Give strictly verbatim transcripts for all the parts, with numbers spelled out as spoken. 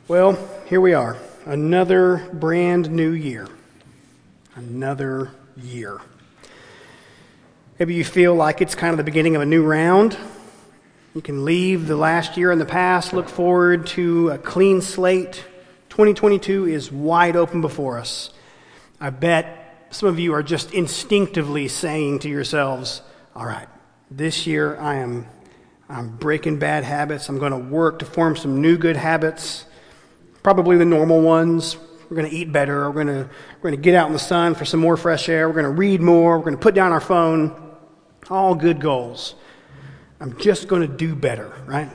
Well, here we are. Another brand new year. Another year. Maybe you feel like it's kind of the beginning of a new round. You can leave the last year in the past, look forward to a clean slate. twenty twenty-two is wide open before us. I bet some of you are just instinctively saying to yourselves, all right, this year I am I'm breaking bad habits. I'm going to work to form some new good habits. Probably the normal ones. We're going to eat better. We're going to we're going to get out in the sun for some more fresh air. We're going to read more. We're going to put down our phone. All good goals. I'm just going to do better, right?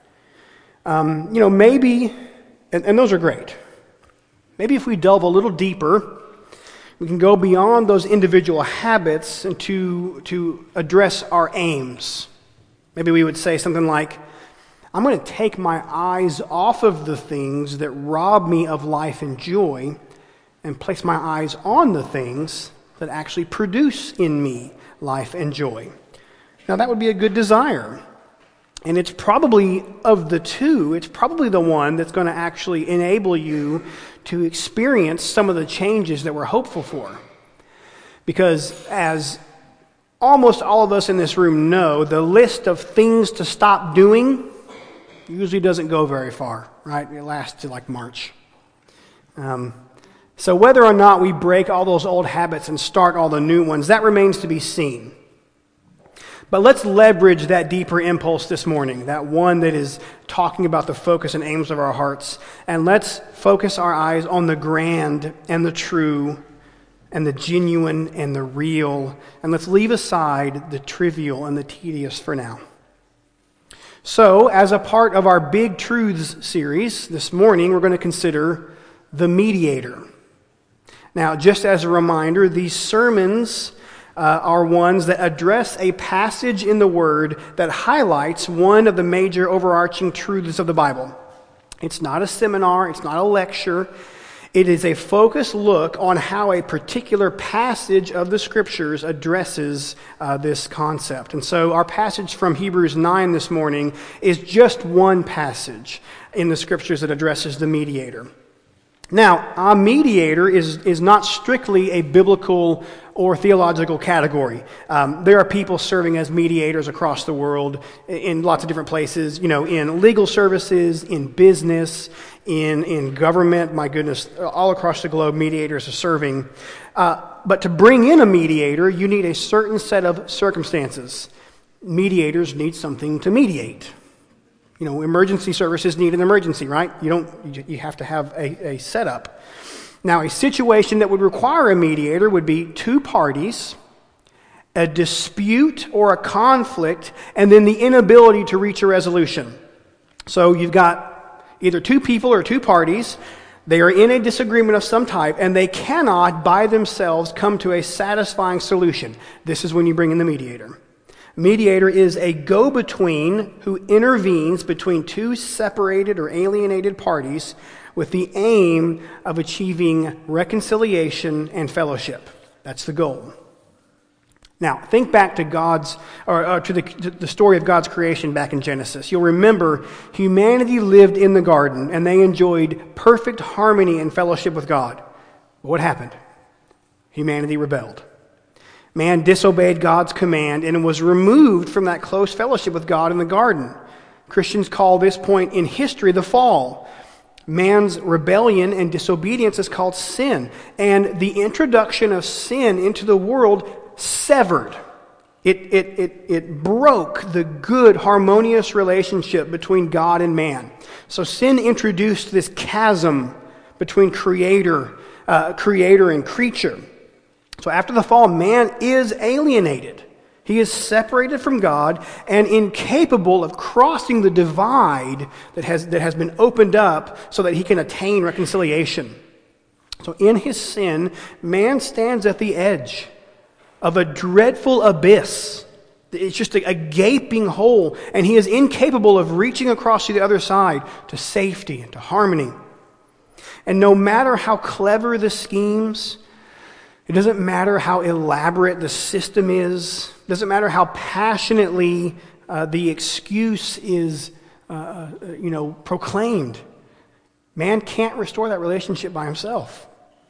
Um, you know, maybe, and, and those are great. Maybe if we delve a little deeper, we can go beyond those individual habits and to to address our aims. Maybe we would say something like, I'm going to take my eyes off of the things that rob me of life and joy and place my eyes on the things that actually produce in me life and joy. Now, that would be a good desire. And it's probably, of the two, it's probably the one that's going to actually enable you to experience some of the changes that we're hopeful for. Because as almost all of us in this room know, the list of things to stop doing usually doesn't go very far, right? It lasts to like March. Um, so whether or not we break all those old habits and start all the new ones, that remains to be seen. But let's leverage that deeper impulse this morning, that one that is talking about the focus and aims of our hearts, and let's focus our eyes on the grand and the true and the genuine and the real, and let's leave aside the trivial and the tedious for now. So, as a part of our Big Truths series, this morning we're going to consider the mediator. Now, just as a reminder, these sermons uh, are ones that address a passage in the Word that highlights one of the major overarching truths of the Bible. It's not a seminar, it's not a lecture. It is a focused look on how a particular passage of the Scriptures addresses uh, this concept. And so our passage from Hebrews nine this morning is just one passage in the Scriptures that addresses the mediator. Now, a mediator is, is not strictly a biblical or theological category. Um, there are people serving as mediators across the world in lots of different places, you know, in legal services, in business, in, in government. My goodness, all across the globe, mediators are serving. Uh, but to bring in a mediator, you need a certain set of circumstances. Mediators need something to mediate. You know, emergency services need an emergency, right? You don't. You have to have a, a setup. Now, a situation that would require a mediator would be two parties, a dispute or a conflict, and then the inability to reach a resolution. So you've got either two people or two parties. They are in a disagreement of some type, and they cannot by themselves come to a satisfying solution. This is when you bring in the mediator. Mediator is a go-between who intervenes between two separated or alienated parties with the aim of achieving reconciliation and fellowship. That's the goal. Now, think back to God's, or, or to, the, to the story of God's creation back in Genesis. You'll remember humanity lived in the garden, and they enjoyed perfect harmony and fellowship with God. What happened? Humanity rebelled. Man disobeyed God's command and was removed from that close fellowship with God in the garden. Christians call this point in history the fall. Man's rebellion and disobedience is called sin. And the introduction of sin into the world severed. It, it, it, it broke the good, harmonious relationship between God and man. So sin introduced this chasm between creator, uh, creator and creature. So after the fall, man is alienated. He is separated from God and incapable of crossing the divide that has, that has been opened up so that he can attain reconciliation. So in his sin, man stands at the edge of a dreadful abyss. It's just a, a gaping hole, and he is incapable of reaching across to the other side to safety and to harmony. And no matter how clever the schemes, it doesn't matter how elaborate the system is. It doesn't matter how passionately uh, the excuse is, uh, you know, proclaimed. Man can't restore that relationship by himself.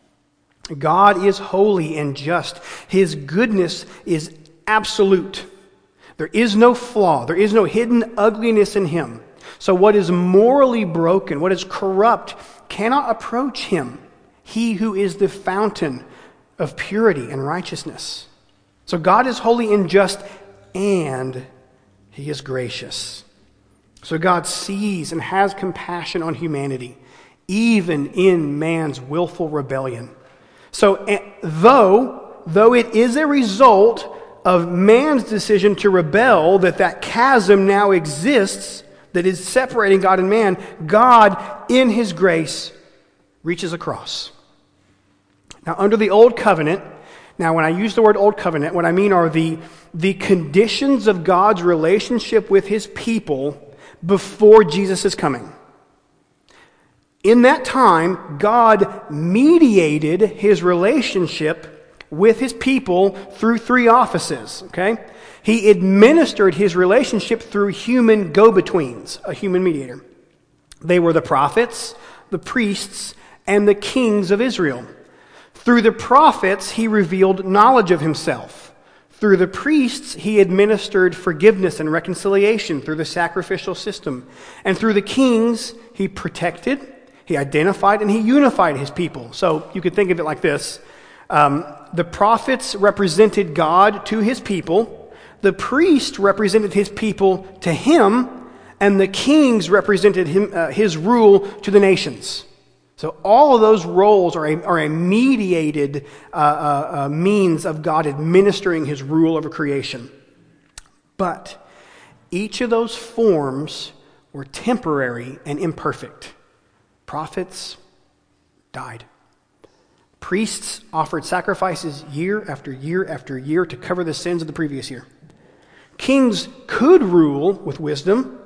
God is holy and just. His goodness is absolute. There is no flaw. There is no hidden ugliness in him. So what is morally broken, what is corrupt, cannot approach him, he who is the fountain of purity and righteousness. So God is holy and just, and he is gracious. So God sees and has compassion on humanity, even in man's willful rebellion. So though, though it is a result of man's decision to rebel, that that chasm now exists, that is separating God and man, God, in his grace, reaches across. Now, under the Old Covenant, now when I use the word Old Covenant, what I mean are the, the conditions of God's relationship with his people before Jesus is coming. In that time, God mediated his relationship with his people through three offices, okay? He administered his relationship through human go-betweens, a human mediator. They were the prophets, the priests, and the kings of Israel. Through the prophets, he revealed knowledge of himself. Through the priests, he administered forgiveness and reconciliation through the sacrificial system. And through the kings, he protected, he identified, and he unified his people. So you could think of it like this. Um, the prophets represented God to his people. The priest represented his people to him. And the kings represented him, uh, his rule to the nations. So all of those roles are a, are a mediated uh, uh, uh, means of God administering his rule over creation. But each of those forms were temporary and imperfect. Prophets died. Priests offered sacrifices year after year after year to cover the sins of the previous year. Kings could rule with wisdom,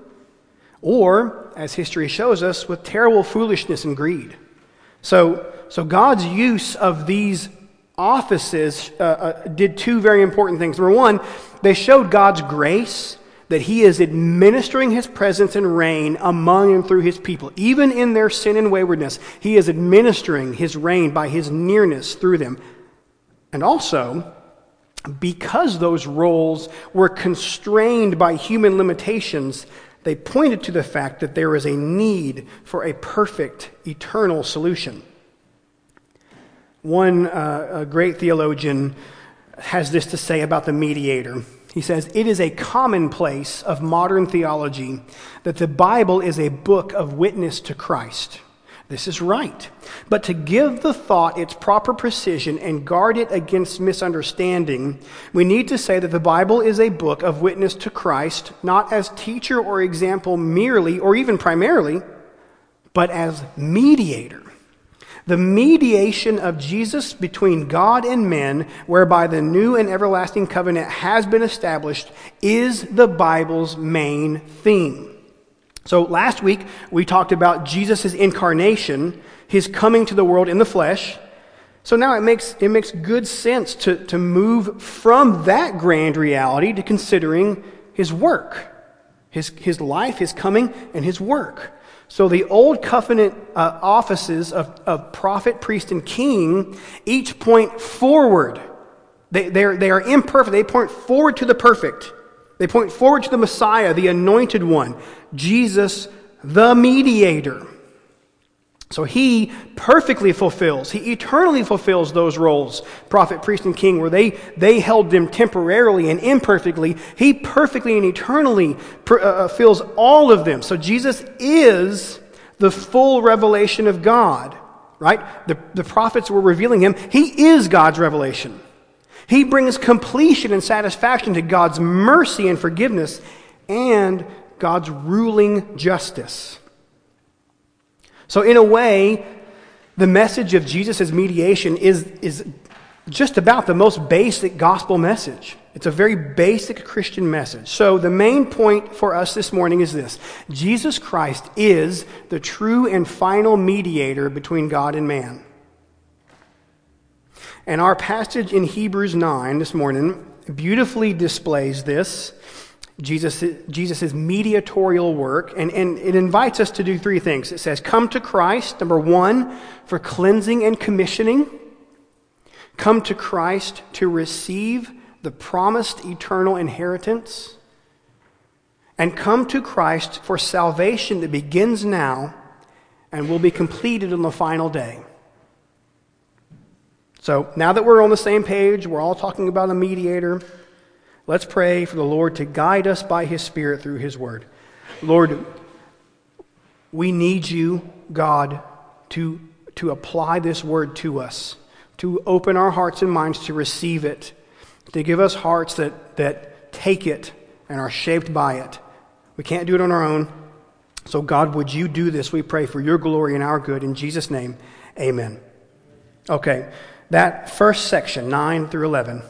or, as history shows us, with terrible foolishness and greed. So, so God's use of these offices uh, uh, did two very important things. Number one, they showed God's grace, that he is administering his presence and reign among and through his people. Even in their sin and waywardness, he is administering his reign by his nearness through them. And also, because those roles were constrained by human limitations, they pointed to the fact that there is a need for a perfect, eternal solution. One uh, a great theologian has this to say about the mediator. He says, "It is a commonplace of modern theology that the Bible is a book of witness to Christ. This is right. But to give the thought its proper precision and guard it against misunderstanding, we need to say that the Bible is a book of witness to Christ, not as teacher or example merely, or even primarily, but as mediator. The mediation of Jesus between God and men, whereby the new and everlasting covenant has been established, is the Bible's main theme." So last week, we talked about Jesus' incarnation, his coming to the world in the flesh. So now it makes it makes good sense to, to move from that grand reality to considering his work, his, his life, his coming, and his work. So the Old Covenant uh, offices of, of prophet, priest, and king each point forward. They, they're, they are imperfect. They point forward to the perfect. They point forward to the Messiah, the anointed one, Jesus, the mediator. So he perfectly fulfills, he eternally fulfills those roles, prophet, priest, and king, where they, they held them temporarily and imperfectly. He perfectly and eternally fulfills all of them. So Jesus is the full revelation of God, right? The, the prophets were revealing him. He is God's revelation. He brings completion and satisfaction to God's mercy and forgiveness and God's ruling justice. So in a way, the message of Jesus' mediation is, is just about the most basic gospel message. It's a very basic Christian message. So the main point for us this morning is this: Jesus Christ is the true and final mediator between God and man. And our passage in Hebrews nine this morning beautifully displays this. Jesus' Jesus' mediatorial work, and, and it invites us to do three things. It says, come to Christ, number one, for cleansing and commissioning. Come to Christ to receive the promised eternal inheritance. And come to Christ for salvation that begins now and will be completed on the final day. So now that we're on the same page, we're all talking about a mediator. Let's pray for the Lord to guide us by His Spirit through His Word. Lord, we need you, God, to, to apply this Word to us, to open our hearts and minds to receive it, to give us hearts that, that take it and are shaped by it. We can't do it on our own. So God, would you do this? We pray for your glory and our good. In Jesus' name, amen. Okay, that first section, nine through eleven.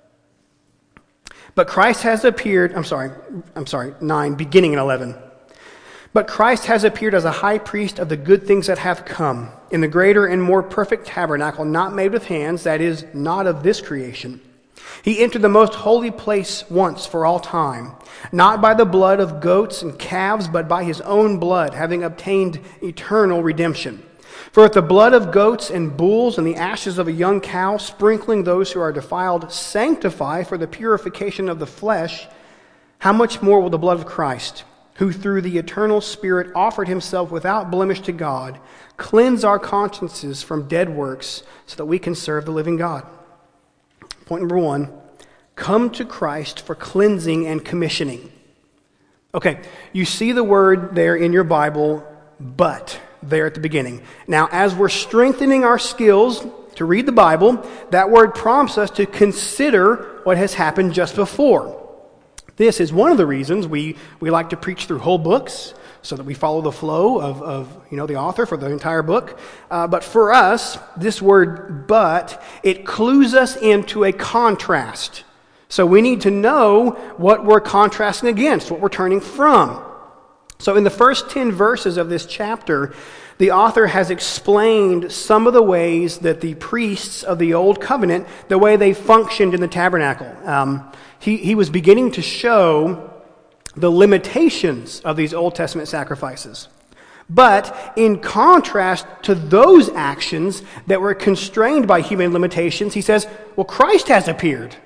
But Christ has appeared, I'm sorry, I'm sorry, nine, beginning in eleven. But Christ has appeared as a high priest of the good things that have come, in the greater and more perfect tabernacle, not made with hands, that is, not of this creation. He entered the most holy place once for all time, not by the blood of goats and calves, but by his own blood, having obtained eternal redemption. For if the blood of goats and bulls and the ashes of a young cow, sprinkling those who are defiled, sanctify for the purification of the flesh, how much more will the blood of Christ, who through the eternal Spirit offered himself without blemish to God, cleanse our consciences from dead works so that we can serve the living God? Point number one, come to Christ for cleansing and commissioning. Okay, you see the word there in your Bible, but, there at the beginning. Now, as we're strengthening our skills to read the Bible, that word prompts us to consider what has happened just before. This is one of the reasons we, we like to preach through whole books, so that we follow the flow of, of you know, the author for the entire book. Uh, but for us, this word but, it clues us into a contrast. So we need to know what we're contrasting against, what we're turning from. So in the first ten verses of this chapter, the author has explained some of the ways that the priests of the Old Covenant, the way they functioned in the tabernacle. Um, he, he was beginning to show the limitations of these Old Testament sacrifices. But in contrast to those actions that were constrained by human limitations, he says, well, Christ has appeared.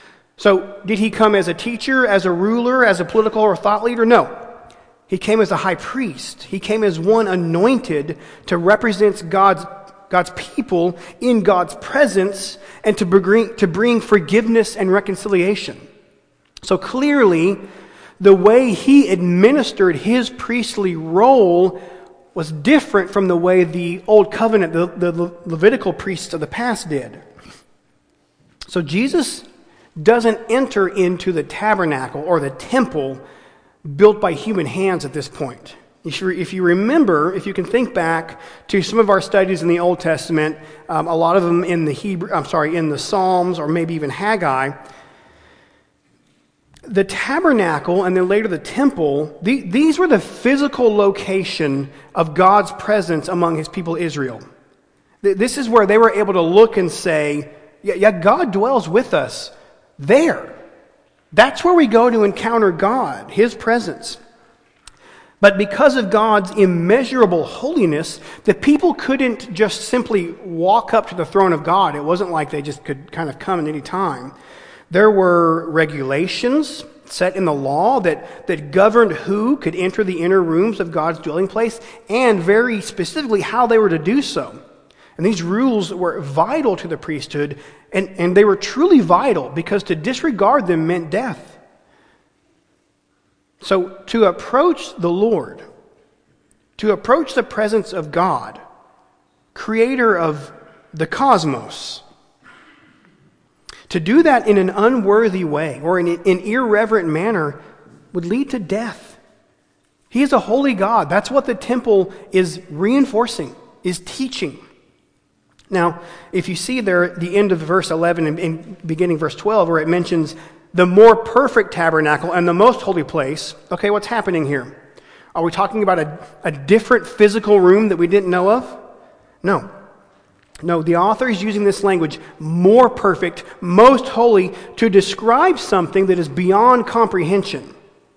So did he come as a teacher, as a ruler, as a political or thought leader? No. He came as a high priest. He came as one anointed to represent God's, God's people in God's presence and to bring, to bring forgiveness and reconciliation. So clearly, the way he administered his priestly role was different from the way the Old Covenant, the, the Levitical priests of the past did. So Jesus doesn't enter into the tabernacle or the temple built by human hands at this point. If you, if you remember, if you can think back to some of our studies in the Old Testament, um, a lot of them in the Hebrew, I'm sorry, in the Psalms or maybe even Haggai, the tabernacle and then later the temple, the, these were the physical location of God's presence among his people Israel. This is where they were able to look and say, yeah, yeah, God dwells with us there. That's where we go to encounter God, his presence. But because of God's immeasurable holiness, the people couldn't just simply walk up to the throne of God. It wasn't like they just could kind of come at any time. There were regulations set in the law that, that governed who could enter the inner rooms of God's dwelling place, and very specifically how they were to do so. And these rules were vital to the priesthood, and, and they were truly vital because to disregard them meant death. So to approach the Lord, to approach the presence of God, creator of the cosmos, to do that in an unworthy way or in an irreverent manner would lead to death. He is a holy God. That's what the temple is reinforcing, is teaching. Now, if you see there at the end of verse eleven and, and beginning verse twelve, where it mentions the more perfect tabernacle and the most holy place, okay, what's happening here? Are we talking about a, a different physical room that we didn't know of? No. No, the author is using this language, more perfect, most holy, to describe something that is beyond comprehension.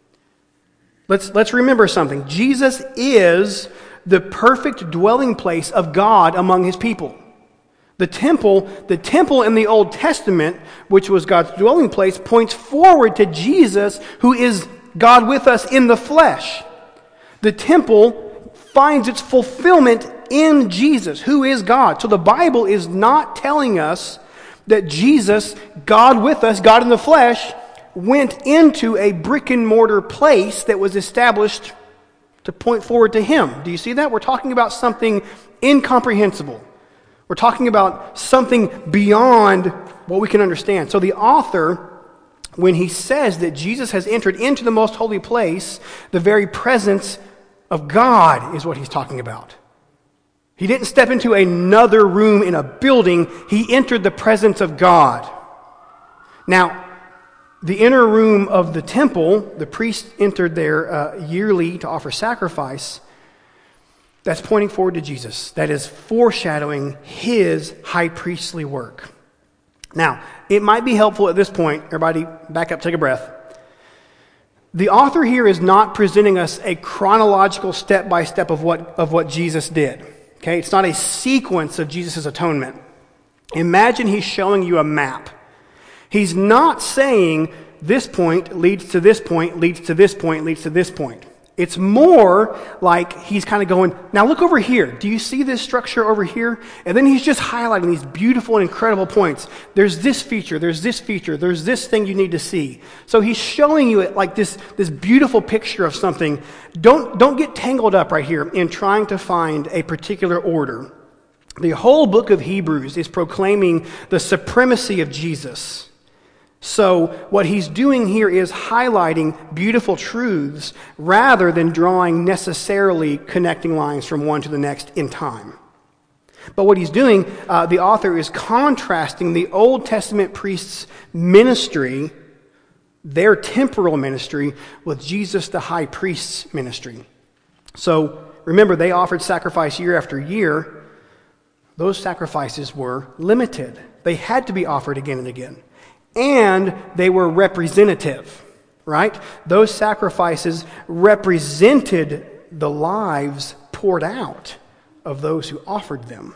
Let's, let's remember something. Jesus is the perfect dwelling place of God among his people. The temple, the temple in the Old Testament, which was God's dwelling place, points forward to Jesus, who is God with us in the flesh. The temple finds its fulfillment in Jesus, who is God. So the Bible is not telling us that Jesus, God with us, God in the flesh, went into a brick and mortar place that was established to point forward to him. Do you see that? We're talking about something incomprehensible. We're talking about something beyond what we can understand. So the author, when he says that Jesus has entered into the most holy place, the very presence of God is what he's talking about. He didn't step into another room in a building. He entered the presence of God. Now, the inner room of the temple, the priests entered there uh, yearly to offer sacrifice. That's pointing forward to Jesus. That is foreshadowing his high priestly work. Now, it might be helpful at this point, everybody back up, take a breath. The author here is not presenting us a chronological step-by-step of what, of what Jesus did. Okay, it's not a sequence of Jesus' atonement. Imagine he's showing you a map. He's not saying this point leads to this point, leads to this point, leads to this point. It's more like he's kind of going, now look over here. Do you see this structure over here? And then he's just highlighting these beautiful and incredible points. There's this feature, there's this feature, there's this thing you need to see. So he's showing you it like this, this beautiful picture of something. Don't, don't get tangled up right here in trying to find a particular order. The whole book of Hebrews is proclaiming the supremacy of Jesus. So what he's doing here is highlighting beautiful truths rather than drawing necessarily connecting lines from one to the next in time. But what he's doing, uh, the author is contrasting the Old Testament priests' ministry, their temporal ministry, with Jesus the high priest's ministry. So remember, they offered sacrifice year after year. Those sacrifices were limited. They had to be offered again and again. And they were representative, right? Those sacrifices represented the lives poured out of those who offered them.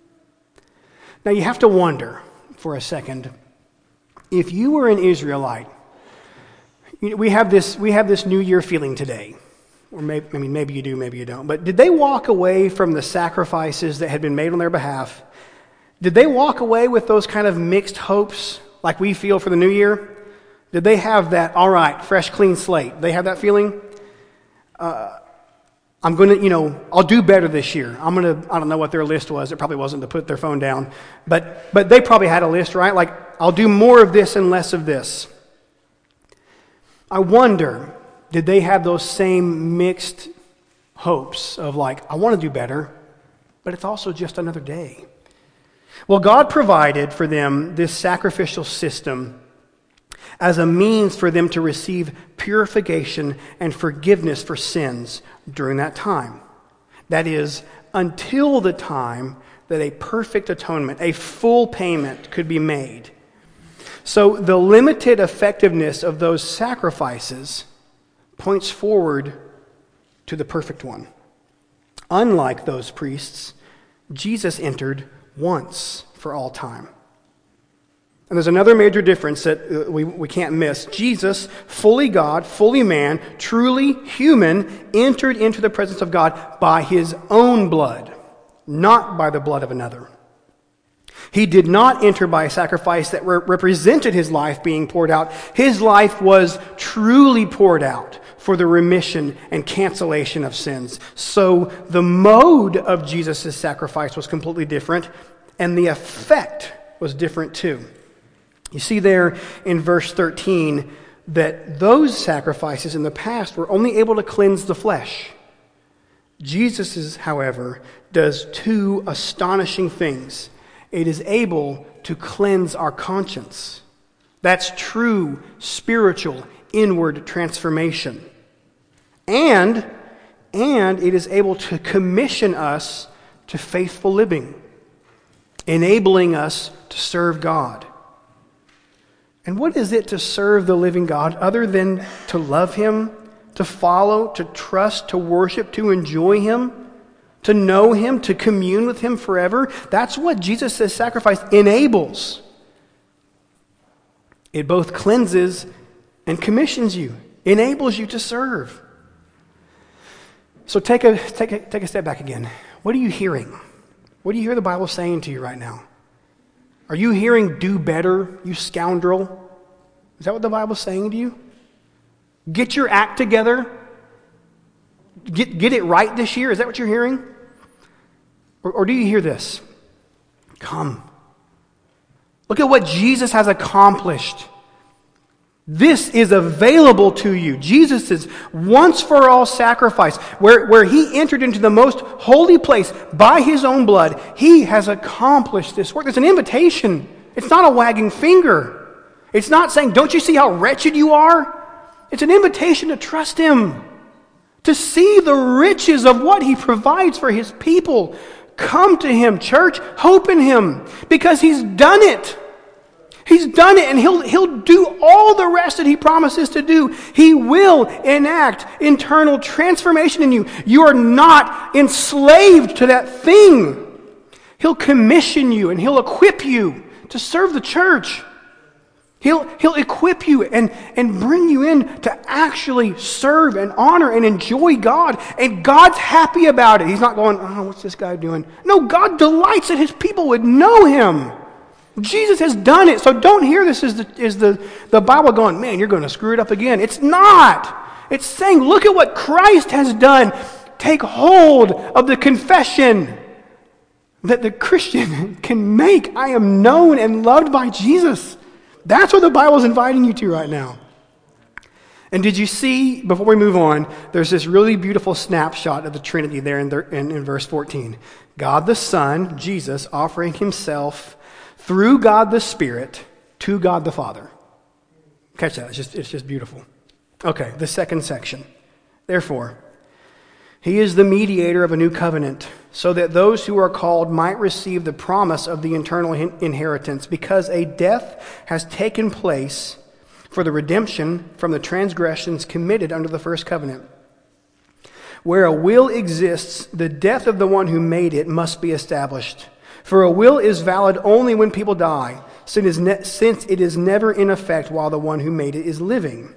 Now you have to wonder for a second, if you were an Israelite, we have this, we have this New Year feeling today. Or maybe, I mean, maybe you do, maybe you don't. But did they walk away from the sacrifices that had been made on their behalf? Did they walk away with those kind of mixed hopes like we feel for the new year? Did they have that, all right, fresh, clean slate? They have that feeling? Uh, I'm going to, you know, I'll do better this year. I'm going to, I don't know what their list was. It probably wasn't to put their phone down. But, but they probably had a list, right? Like, I'll do more of this and less of this. I wonder, did they have those same mixed hopes of like, I want to do better, but it's also just another day? Well, God provided for them this sacrificial system as a means for them to receive purification and forgiveness for sins during that time. That is, until the time that a perfect atonement, a full payment could be made. So the limited effectiveness of those sacrifices points forward to the perfect one. Unlike those priests, Jesus entered once for all time. And there's another major difference that we, we can't miss. Jesus, fully God, fully man, truly human, entered into the presence of God by his own blood, not by the blood of another. He did not enter by a sacrifice that re- represented his life being poured out. His life was truly poured out for the remission and cancellation of sins. So the mode of Jesus' sacrifice was completely different, and the effect was different too. You see there in verse thirteen that those sacrifices in the past were only able to cleanse the flesh. Jesus', however, does two astonishing things. It is able to cleanse our conscience. That's true spiritual inward transformation. And, and it is able to commission us to faithful living, enabling us to serve God. And what is it to serve the living God other than to love him, to follow, to trust, to worship, to enjoy Him, to know Him, to commune with Him forever. That's what Jesus' sacrifice enables. It both cleanses and commissions you, enables you to serve. So take a, take a, take a step back again. What are you hearing? What do you hear the Bible saying to you right now? Are you hearing, do better, you scoundrel? Is that what the Bible's saying to you? Get your act together. Get, get it right this year. Is that what you're hearing? Or, or do you hear this? Come. Look at what Jesus has accomplished. This is available to you. Jesus' once for all sacrifice, where, where He entered into the most holy place by His own blood, He has accomplished this work. It's an invitation. It's not a wagging finger. It's not saying, don't you see how wretched you are? It's an invitation to trust Him, to see the riches of what He provides for His people. Come to Him, church. Hope in Him, because He's done it. He's done it, and he'll, he'll do all the rest that He promises to do. He will enact internal transformation in you. You are not enslaved to that thing. He'll commission you, and He'll equip you to serve the church. He'll, he'll equip you and, and bring you in to actually serve and honor and enjoy God. And God's happy about it. He's not going, oh, what's this guy doing? No, God delights that His people would know Him. Jesus has done it. So don't hear this as the, as the, the Bible going, man, you're going to screw it up again. It's not. It's saying, look at what Christ has done. Take hold of the confession that the Christian can make. I am known and loved by Jesus. That's what the Bible is inviting you to right now. And did you see, before we move on, there's this really beautiful snapshot of the Trinity there in, the, in, in verse fourteen. God the Son, Jesus, offering Himself through God the Spirit to God the Father. Catch that. It's just, it's just beautiful. Okay, the second section. Therefore, He is the mediator of a new covenant, so that those who are called might receive the promise of the eternal inheritance, because a death has taken place for the redemption from the transgressions committed under the first covenant. Where a will exists, the death of the one who made it must be established. For a will is valid only when people die, since it is never in effect while the one who made it is living.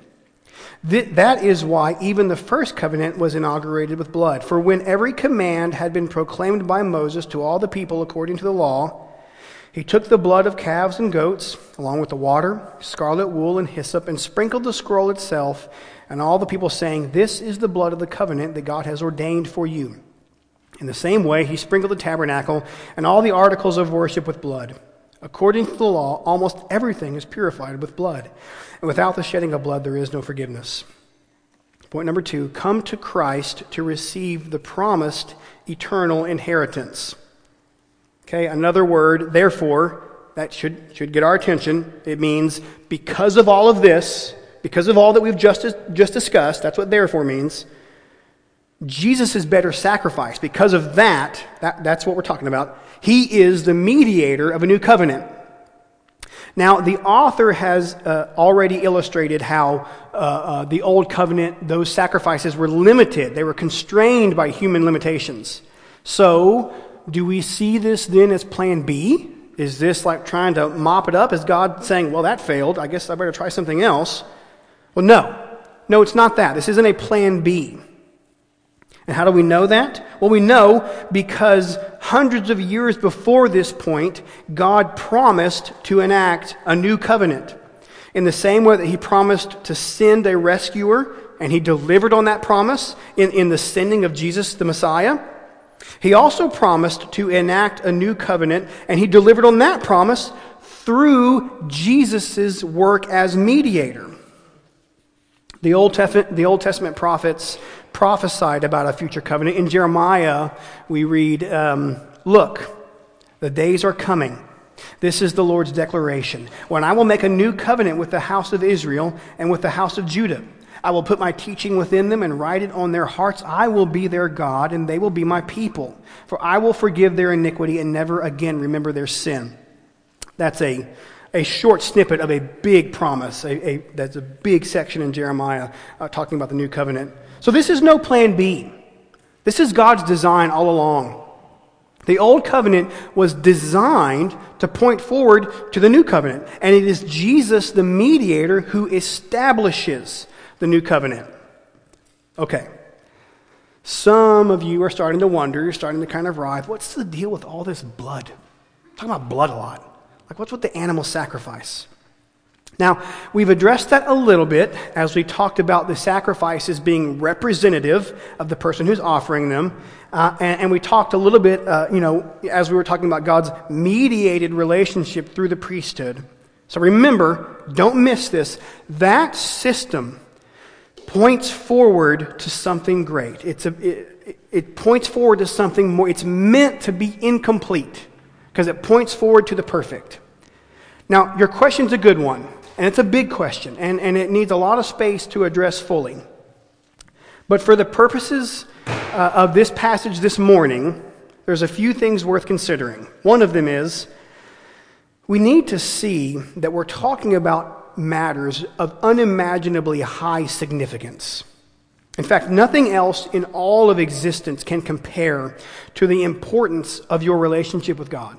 That is why even the first covenant was inaugurated with blood. For when every command had been proclaimed by Moses to all the people according to the law, he took the blood of calves and goats, along with the water, scarlet wool, and hyssop, and sprinkled the scroll itself, and all the people saying, "This is the blood of the covenant that God has ordained for you." In the same way, he sprinkled the tabernacle and all the articles of worship with blood. According to the law, almost everything is purified with blood. And without the shedding of blood, there is no forgiveness. Point number two, come to Christ to receive the promised eternal inheritance. Okay, another word, therefore, that should, should get our attention. It means because of all of this, because of all that we've just, just discussed, that's what therefore means. Jesus' better sacrifice. Because of that, that, that's what we're talking about. He is the mediator of a new covenant. Now, the author has uh, already illustrated how uh, uh, the old covenant, those sacrifices were limited. They were constrained by human limitations. So, do we see this then as plan B? Is this like trying to mop it up? Is God saying, well, that failed. I guess I better try something else? Well, no. No, it's not that. This isn't a plan B. And how do we know that? Well, we know because hundreds of years before this point, God promised to enact a new covenant. In the same way that He promised to send a rescuer, and He delivered on that promise in, in the sending of Jesus the Messiah, He also promised to enact a new covenant, and He delivered on that promise through Jesus' work as mediator. The Old Testament, the Old Testament prophets prophesied about a future covenant. In Jeremiah, we read, um, look, the days are coming. This is the Lord's declaration. When I will make a new covenant with the house of Israel and with the house of Judah. I will put my teaching within them and write it on their hearts. I will be their God, and they will be my people. For I will forgive their iniquity and never again remember their sin. That's a a short snippet of a big promise. A, a, that's a big section in Jeremiah uh, talking about the new covenant. So this is no plan B. This is God's design all along. The old covenant was designed to point forward to the new covenant, and it is Jesus, the mediator, who establishes the new covenant. Okay. Some of you are starting to wonder, you're starting to kind of writhe, what's the deal with all this blood? I'm talking about blood a lot. Like, what's with the animal sacrifice? Now, we've addressed that a little bit as we talked about the sacrifices being representative of the person who's offering them. Uh, and, and we talked a little bit, uh, you know, as we were talking about God's mediated relationship through the priesthood. So remember, don't miss this. That system points forward to something great. It's a, it, it points forward to something more. It's meant to be incomplete because it points forward to the perfect. Now, your question's a good one. And it's a big question, and, and it needs a lot of space to address fully. But for the purposes uh, of this passage this morning, there's a few things worth considering. One of them is, we need to see that we're talking about matters of unimaginably high significance. In fact, nothing else in all of existence can compare to the importance of your relationship with God.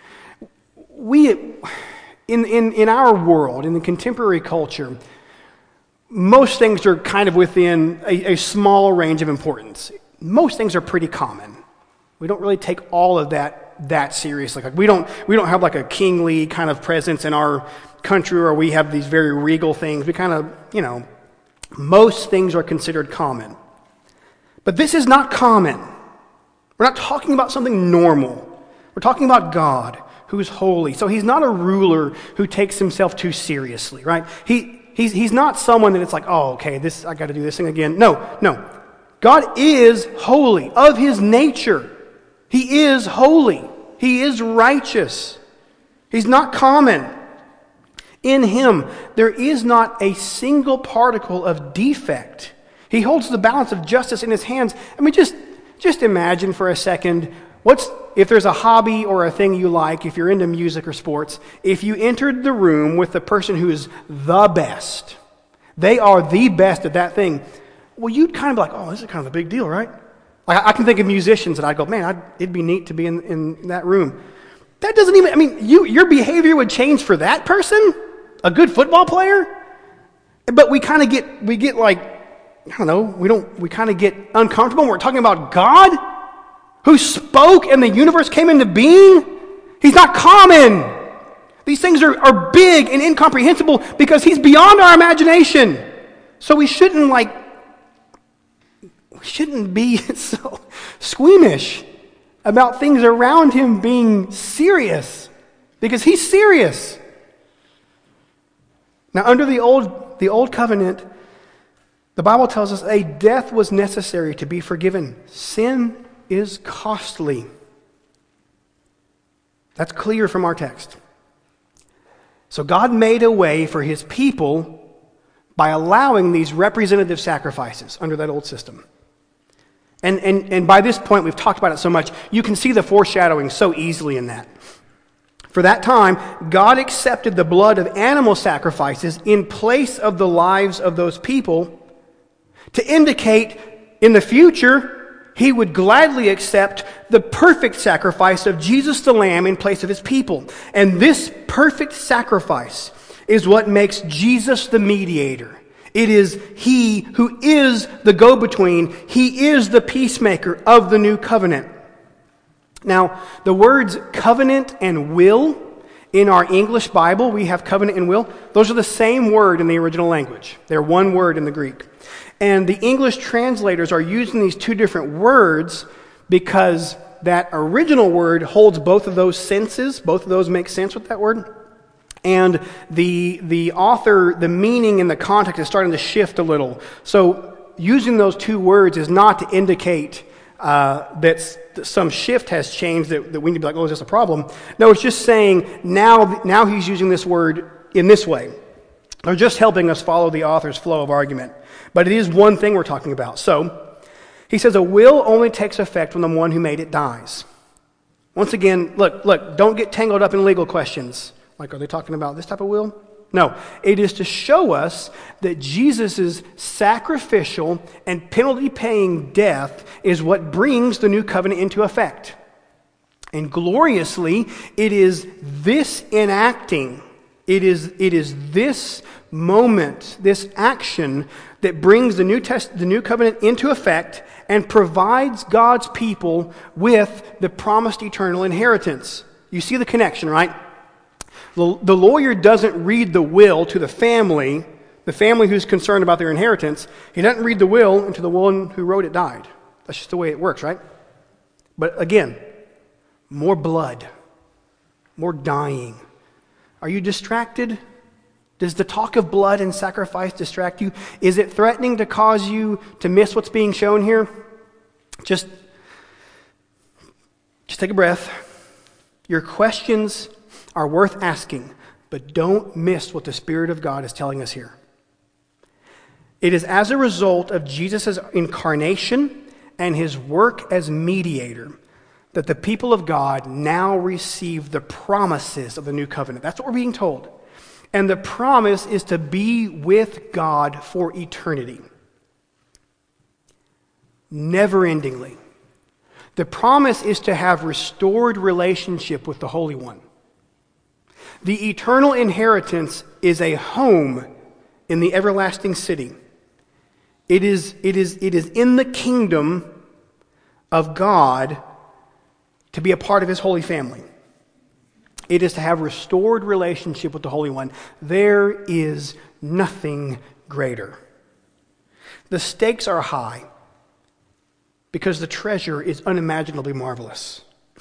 We... In, in in our world, in the contemporary culture, most things are kind of within a, a small range of importance. Most things are pretty common. We don't really take all of that that seriously. Like we don't we don't have like a kingly kind of presence in our country, or we have these very regal things. We kind of, you know, most things are considered common. But this is not common. We're not talking about something normal. We're talking about God, who is holy. So he's not a ruler who takes himself too seriously, right? He he's he's not someone that it's like, oh, okay, this I got to do this thing again. No, no. God is holy of his nature. He is holy. He is righteous. He's not common. In him, there is not a single particle of defect. He holds the balance of justice in his hands. I mean, just just imagine for a second, what's if there's a hobby or a thing you like, if you're into music or sports, if you entered the room with the person who is the best, they are the best at that thing, well, you'd kind of be like, oh, this is kind of a big deal, right? Like, I can think of musicians that I'd go, man, I'd, it'd be neat to be in, in that room. That doesn't even, I mean, you your behavior would change for that person, a good football player, but we kind of get, we get like, I don't know, we don't, we kind of get uncomfortable when we're talking about God, who spoke and the universe came into being. He's not common. These things are, are big and incomprehensible because he's beyond our imagination. So we shouldn't like, we shouldn't be so squeamish about things around him being serious, because he's serious. Now, under the old, the old covenant, the Bible tells us a death was necessary to be forgiven. Sin is costly. That's clear from our text. So God made a way for his people by allowing these representative sacrifices under that old system. And, and, and by this point, we've talked about it so much, you can see the foreshadowing so easily in that. For that time, God accepted the blood of animal sacrifices in place of the lives of those people to indicate in the future he would gladly accept the perfect sacrifice of Jesus the Lamb in place of his people. And this perfect sacrifice is what makes Jesus the mediator. It is he who is the go-between. He is the peacemaker of the new covenant. Now, the words covenant and will, in our English Bible, we have covenant and will. Those are the same word in the original language. They're one word in the Greek. And the English translators are using these two different words because that original word holds both of those senses. Both of those make sense with that word. And the, the author, the meaning and the context is starting to shift a little. So using those two words is not to indicate uh, that some shift has changed, that, that we need to be like, oh, is this a problem? No, it's just saying now, now he's using this word in this way. They're just helping us follow the author's flow of argument. But it is one thing we're talking about. So, he says a will only takes effect when the one who made it dies. Once again, look, look, don't get tangled up in legal questions. Like, are they talking about this type of will? No, it is to show us that Jesus' sacrificial and penalty-paying death is what brings the new covenant into effect. And gloriously, it is this enacting, it is, it is this moment, this action that brings the New Test, the new covenant into effect and provides God's people with the promised eternal inheritance. You see the connection, right? The, the lawyer doesn't read the will to the family, the family who's concerned about their inheritance. He doesn't read the will until the one who wrote it died. That's just the way it works, right? But again, more blood, more dying. Are you distracted? Does the talk of blood and sacrifice distract you? Is it threatening to cause you to miss what's being shown here? Just, just take a breath. Your questions are worth asking, but don't miss what the Spirit of God is telling us here. It is as a result of Jesus' incarnation and his work as mediator that the people of God now receive the promises of the new covenant. That's what we're being told. And the promise is to be with God for eternity. Never-endingly. The promise is to have restored relationship with the Holy One. The eternal inheritance is a home in the everlasting city. It is, it is, it is in the kingdom of God to be a part of his holy family. It is to have restored relationship with the Holy One. There is nothing greater. The stakes are high because the treasure is unimaginably marvelous.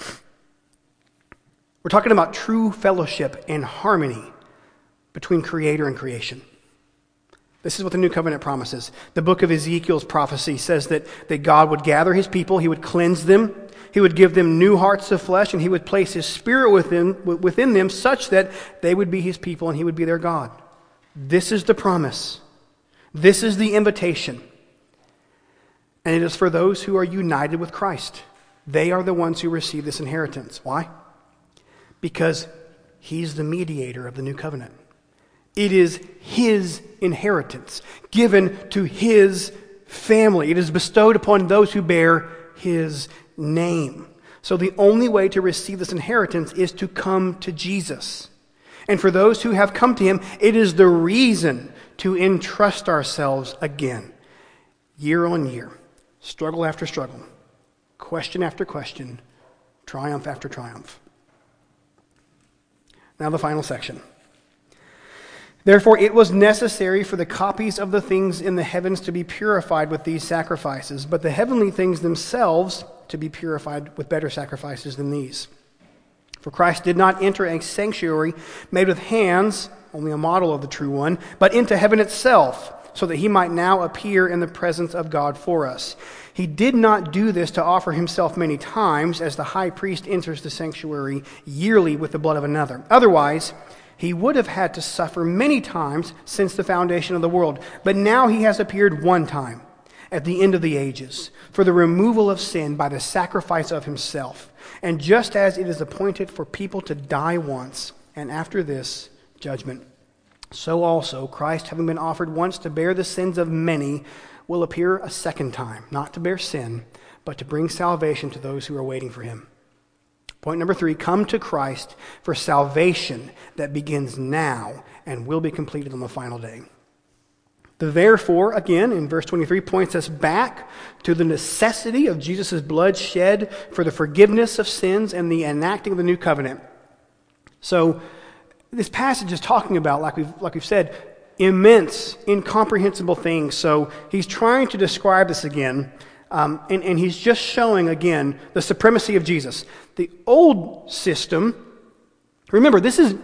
We're talking about true fellowship and harmony between Creator and creation. This is what the new covenant promises. The book of Ezekiel's prophecy says that, that God would gather his people, he would cleanse them, he would give them new hearts of flesh, and he would place his spirit within, within them such that they would be his people and he would be their God. This is the promise. This is the invitation. And it is for those who are united with Christ. They are the ones who receive this inheritance. Why? Because he's the mediator of the new covenant. It is his inheritance given to his family. It is bestowed upon those who bear his name. So the only way to receive this inheritance is to come to Jesus. And for those who have come to him, it is the reason to entrust ourselves again, year on year, struggle after struggle, question after question, triumph after triumph. Now the final section. Therefore, it was necessary for the copies of the things in the heavens to be purified with these sacrifices, but the heavenly things themselves to be purified with better sacrifices than these. For Christ did not enter a sanctuary made with hands, only a model of the true one, but into heaven itself, so that he might now appear in the presence of God for us. He did not do this to offer himself many times, as the high priest enters the sanctuary yearly with the blood of another. Otherwise, he would have had to suffer many times since the foundation of the world. But now he has appeared one time, at the end of the ages, for the removal of sin by the sacrifice of himself. And just as it is appointed for people to die once, and after this, judgment, so also Christ, having been offered once to bear the sins of many, will appear a second time, not to bear sin, but to bring salvation to those who are waiting for him. Point number three, come to Christ for salvation that begins now and will be completed on the final day. The therefore, again, in verse twenty-three, points us back to the necessity of Jesus' blood shed for the forgiveness of sins and the enacting of the new covenant. So, this passage is talking about, like we've, like we've said, immense, incomprehensible things. So he's trying to describe this again, um, and, and he's just showing again the supremacy of Jesus. The old system, remember, this is,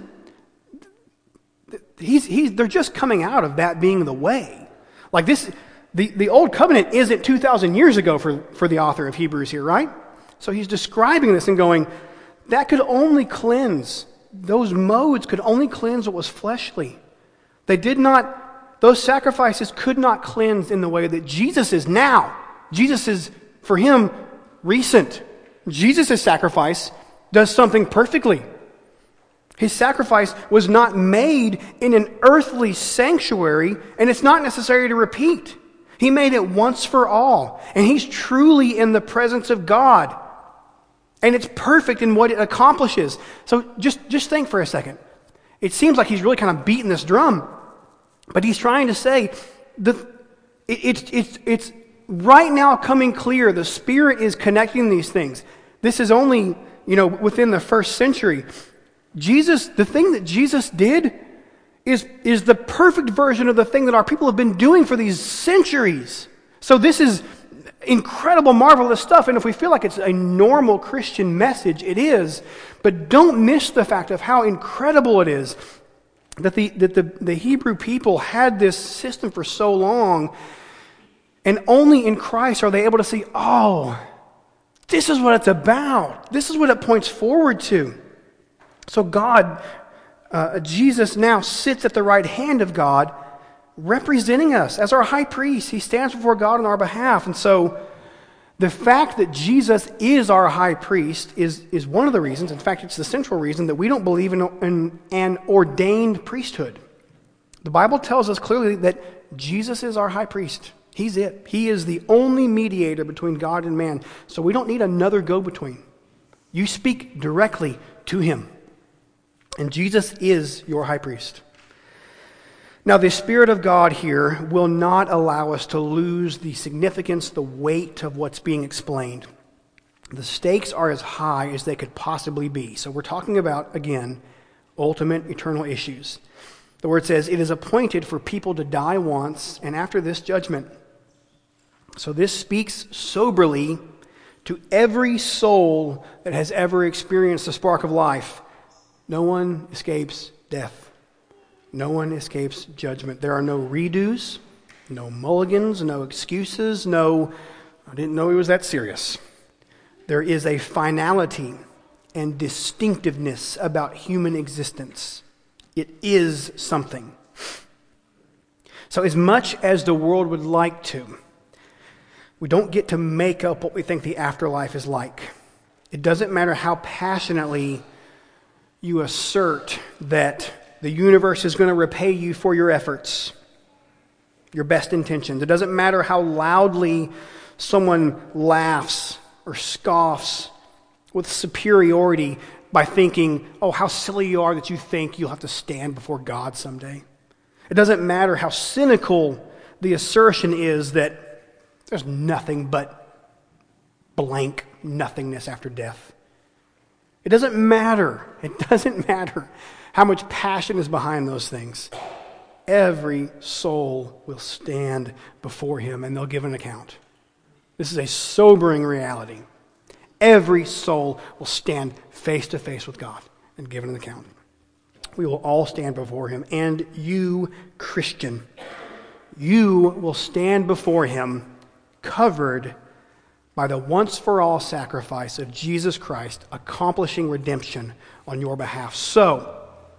he's, he's, they're just coming out of that being the way. Like this, the, the old covenant isn't two thousand years ago for, for the author of Hebrews here, right? So he's describing this and going, that could only cleanse. Those modes could only cleanse what was fleshly. They did not, those sacrifices could not cleanse in the way that Jesus is now. Jesus is, for him, recent. Jesus' sacrifice does something perfectly. His sacrifice was not made in an earthly sanctuary, and it's not necessary to repeat. He made it once for all, and he's truly in the presence of God. And it's perfect in what it accomplishes. So just, just think for a second. It seems like he's really kind of beating this drum, but he's trying to say the it, it's it's it's right now coming clear. The Spirit is connecting these things. This is only, you know, within the first century. Jesus, the thing that Jesus did is, is the perfect version of the thing that our people have been doing for these centuries. So this is incredible, marvelous stuff. And if we feel like it's a normal Christian message, it is. But don't miss the fact of how incredible it is that the, that the, the Hebrew people had this system for so long, and only in Christ are they able to see, oh, this is what it's about. This is what it points forward to. So God, uh, Jesus now sits at the right hand of God, representing us as our high priest. He stands before God on our behalf. And so the fact that Jesus is our high priest is, is one of the reasons, in fact, it's the central reason, that we don't believe in, in an ordained priesthood. The Bible tells us clearly that Jesus is our high priest. He's it. He is the only mediator between God and man. So we don't need another go-between. You speak directly to him. And Jesus is your high priest. Now, the Spirit of God here will not allow us to lose the significance, the weight of what's being explained. The stakes are as high as they could possibly be. So we're talking about, again, ultimate eternal issues. The word says, it is appointed for people to die once, and after this, judgment. So this speaks soberly to every soul that has ever experienced the spark of life. No one escapes death. No one escapes judgment. There are no redos, no mulligans, no excuses, no, I didn't know it was that serious. There is a finality and distinctiveness about human existence. It is something. So as much as the world would like to, we don't get to make up what we think the afterlife is like. It doesn't matter how passionately you assert that the universe is going to repay you for your efforts, your best intentions. It doesn't matter how loudly someone laughs or scoffs with superiority by thinking, oh, how silly you are that you think you'll have to stand before God someday. It doesn't matter how cynical the assertion is that there's nothing but blank nothingness after death. It doesn't matter. It doesn't matter how much passion is behind those things. Every soul will stand before him and they'll give an account. This is a sobering reality. Every soul will stand face to face with God and give an account. We will all stand before him. And you, Christian, you will stand before him covered by the once-for-all sacrifice of Jesus Christ, accomplishing redemption on your behalf. So,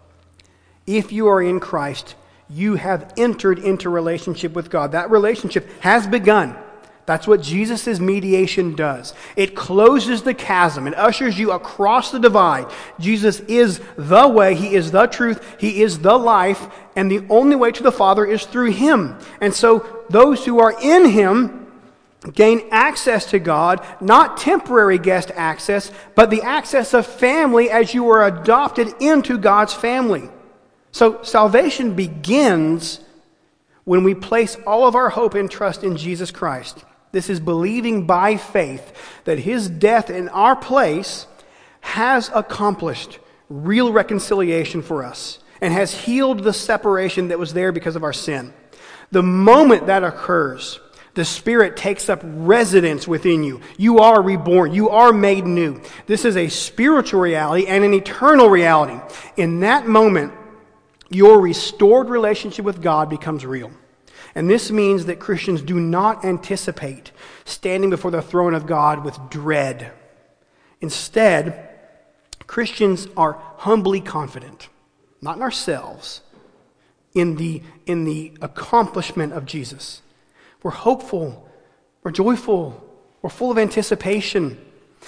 if you are in Christ, you have entered into relationship with God. That relationship has begun. That's what Jesus' mediation does. It closes the chasm. It ushers you across the divide. Jesus is the way. He is the truth. He is the life. And the only way to the Father is through him. And so those who are in him gain access to God, not temporary guest access, but the access of family as you are adopted into God's family. So salvation begins when we place all of our hope and trust in Jesus Christ. This is believing by faith that his death in our place has accomplished real reconciliation for us and has healed the separation that was there because of our sin. The moment that occurs, the Spirit takes up residence within you. You are reborn. You are made new. This is a spiritual reality and an eternal reality. In that moment, your restored relationship with God becomes real. And this means that Christians do not anticipate standing before the throne of God with dread. Instead, Christians are humbly confident, not in ourselves, in the, in the accomplishment of Jesus. We're hopeful, we're joyful, we're full of anticipation.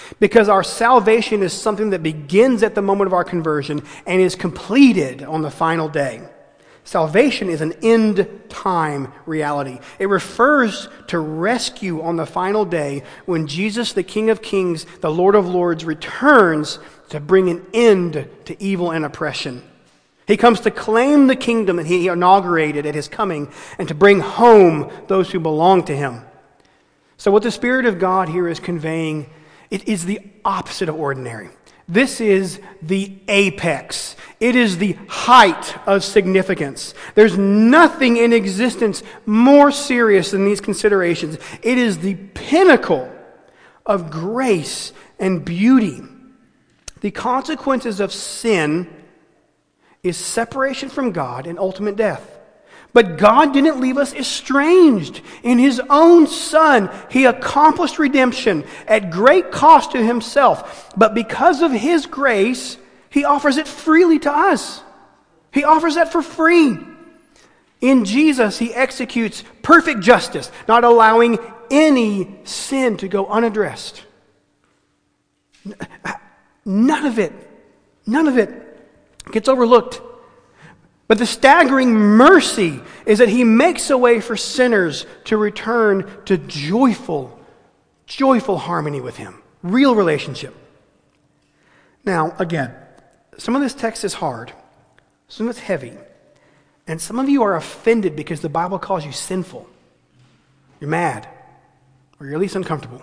Because our salvation is something that begins at the moment of our conversion and is completed on the final day. Salvation is an end-time reality. It refers to rescue on the final day when Jesus, the King of Kings, the Lord of Lords, returns to bring an end to evil and oppression. He comes to claim the kingdom that he inaugurated at his coming and to bring home those who belong to him. So what the Spirit of God here is conveying, it is the opposite of ordinary. This is the apex. It is the height of significance. There's nothing in existence more serious than these considerations. It is the pinnacle of grace and beauty. The consequences of sin is separation from God and ultimate death. But God didn't leave us estranged. In His own Son, He accomplished redemption at great cost to Himself. But because of His grace, He offers it freely to us. He offers that for free. In Jesus, He executes perfect justice, not allowing any sin to go unaddressed. None of it, none of it gets overlooked. But the staggering mercy is that He makes a way for sinners to return to joyful, joyful harmony with Him. Real relationship. Now, again, some of this text is hard. Some of it's heavy. And some of you are offended because the Bible calls you sinful. You're mad. Or you're at least uncomfortable.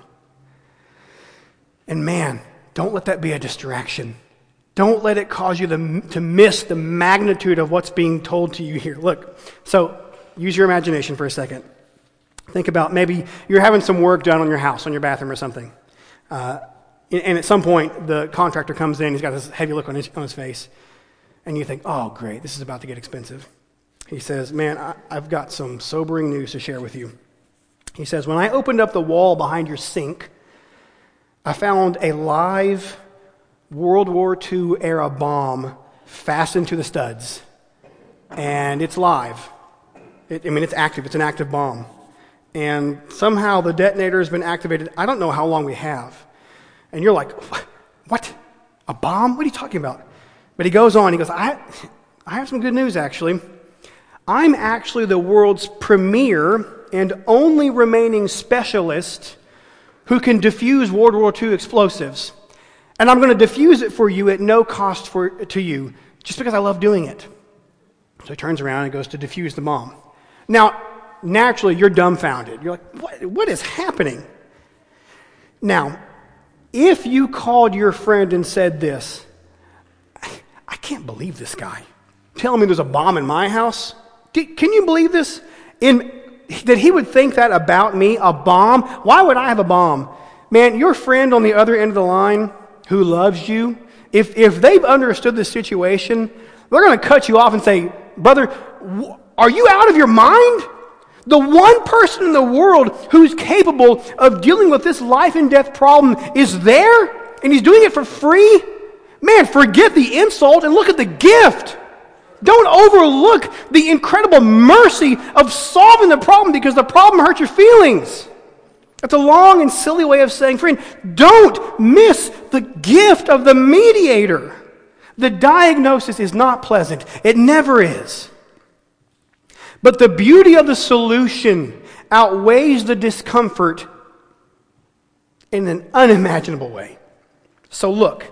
And man, don't let that be a distraction. Don't let it cause you to, to miss the magnitude of what's being told to you here. Look, so use your imagination for a second. Think about maybe you're having some work done on your house, on your bathroom or something. Uh, and at some point, the contractor comes in, he's got this heavy look on his, on his face. And you think, oh, great, this is about to get expensive. He says, man, I, I've got some sobering news to share with you. He says, when I opened up the wall behind your sink, I found a live World War Two era bomb fastened to the studs. And it's live. It, I mean, it's active. It's an active bomb. And somehow the detonator has been activated. I don't know how long we have. And you're like, what? A bomb? What are you talking about? But he goes on. He goes, I, I have some good news, actually. I'm actually the world's premier and only remaining specialist who can defuse World War Two explosives. And I'm going to diffuse it for you at no cost for, to you, just because I love doing it. So he turns around and goes to defuse the bomb. Now, naturally, you're dumbfounded. You're like, what, what is happening? Now, if you called your friend and said this, I can't believe this guy telling me there's a bomb in my house. Can you believe this? In, that he would think that about me, a bomb? Why would I have a bomb? Man, your friend on the other end of the line who loves you, if, if they've understood the situation, they're going to cut you off and say, brother, are you out of your mind? The one person in the world who's capable of dealing with this life and death problem is there, and he's doing it for free? Man, forget the insult and look at the gift. Don't overlook the incredible mercy of solving the problem because the problem hurt your feelings. That's a long and silly way of saying, friend, don't miss the gift of the mediator. The diagnosis is not pleasant. It never is. But the beauty of the solution outweighs the discomfort in an unimaginable way. So look,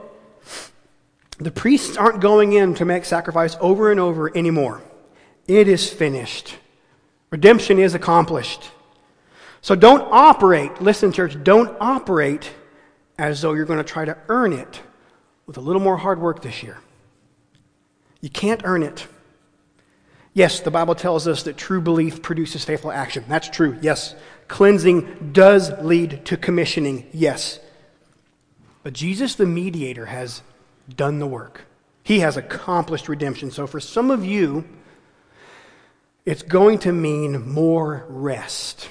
the priests aren't going in to make sacrifice over and over anymore. It is finished. Redemption is accomplished. So don't operate, listen church, don't operate as though you're going to try to earn it with a little more hard work this year. You can't earn it. Yes, the Bible tells us that true belief produces faithful action. That's true, yes. Cleansing does lead to commissioning, yes. But Jesus, the mediator, has done the work. He has accomplished redemption. So for some of you, it's going to mean more rest.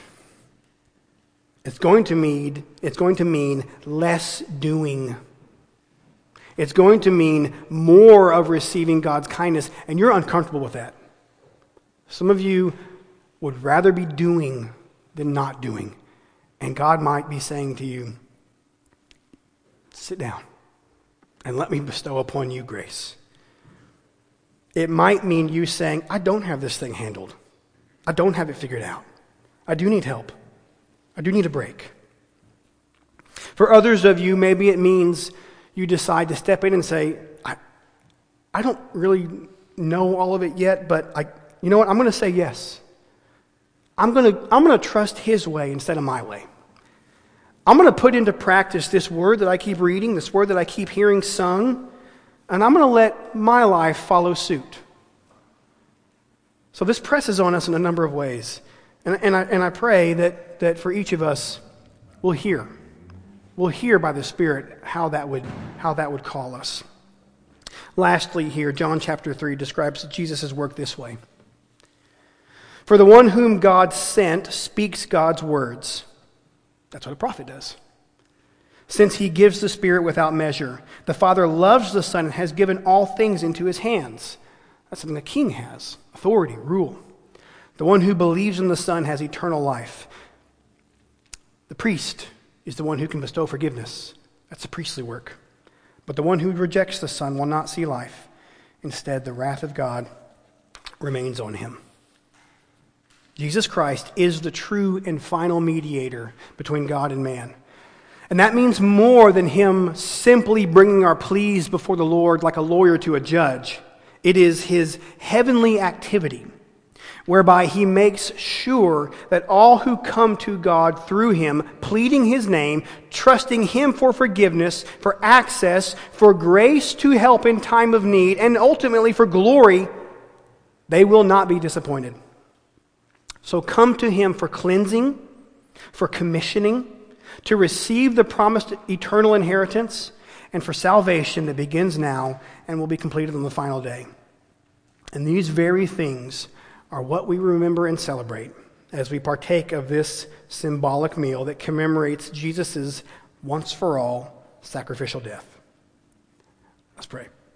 It's going to mean, it's going to mean less doing. It's going to mean more of receiving God's kindness, and you're uncomfortable with that. Some of you would rather be doing than not doing. And God might be saying to you, sit down and let me bestow upon you grace. It might mean you saying, I don't have this thing handled. I don't have it figured out. I do need help. I do need a break. For others of you, maybe it means you decide to step in and say, I, I don't really know all of it yet, but I, you know what? I'm going to say yes. I'm going to, I'm going to trust his way instead of my way. I'm going to put into practice this word that I keep reading, this word that I keep hearing sung, and I'm going to let my life follow suit. So this presses on us in a number of ways. And, and, I, and I pray that, that for each of us, we'll hear. We'll hear by the Spirit how that would, how that would call us. Lastly here, John chapter three describes Jesus' work this way. For the one whom God sent speaks God's words. That's what a prophet does. Since he gives the Spirit without measure, the Father loves the Son and has given all things into his hands. That's something the king has, authority, rule. The one who believes in the Son has eternal life. The priest is the one who can bestow forgiveness. That's the priestly work. But the one who rejects the Son will not see life. Instead, the wrath of God remains on him. Jesus Christ is the true and final mediator between God and man. And that means more than him simply bringing our pleas before the Lord like a lawyer to a judge. It is his heavenly activity, whereby he makes sure that all who come to God through him, pleading his name, trusting him for forgiveness, for access, for grace to help in time of need, and ultimately for glory, they will not be disappointed. So come to him for cleansing, for commissioning, to receive the promised eternal inheritance, and for salvation that begins now and will be completed on the final day. And these very things are what we remember and celebrate as we partake of this symbolic meal that commemorates Jesus' once-for-all sacrificial death. Let's pray.